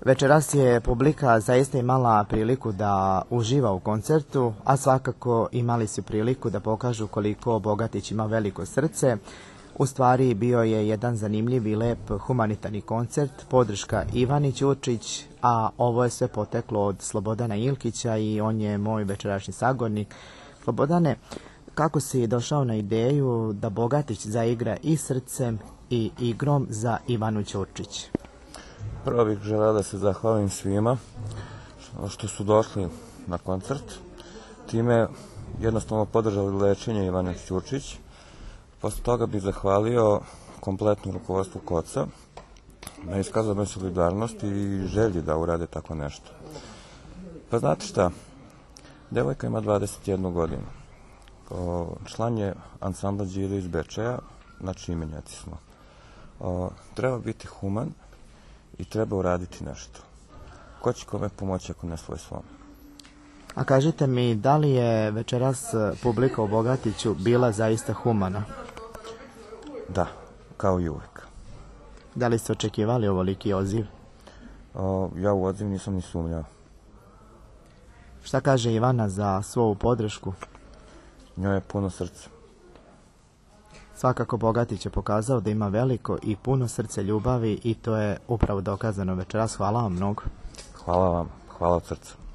Večeras je publika zaista imala priliku da uživa u koncertu, a svakako imali su priliku da pokažu koliko Bogatić ima veliko srce. U stvari bio je jedan zanimljiv i lep humanitarni koncert, podrška Ivani Ćurčić, a ovo je sve poteklo od Slobodana Ilkića i on je moj večerašnji sagovornik. Slobodane, kako si došao na ideju da Bogatić zaigra i srcem i igrom za Ivanu Ćurčić? Prvo bih želeo da se zahvalim svima što su došli na koncert. Time jednostavno podržali lečenje Ivane Ćurčić. Posle toga bih zahvalio kompletno rukovodstvu KOC-a na iskazanoj solidarnosti i želji da urade tako nešto. Pa znate šta, devojka ima 21 godinu. Član je ansambla Đile iz Bečeja, znači imenjaci smo. Treba biti human i treba uraditi nešto. Ko će kome pomoći ako ne svoj svom? A kažite mi, da li je večeras publika u Bogatiću bila zaista humana? Da, kao i uvek. Da li ste očekivali ovoliki odziv? Ja u odziv nisam ni sumnjao. Šta kaže Ivana za svoju podršku? Njoj je puno srce. Svakako Bogatić je pokazao da ima veliko i puno srce ljubavi i to je upravo dokazano večeras. Hvala vam mnogo. Hvala vam, hvala od srca.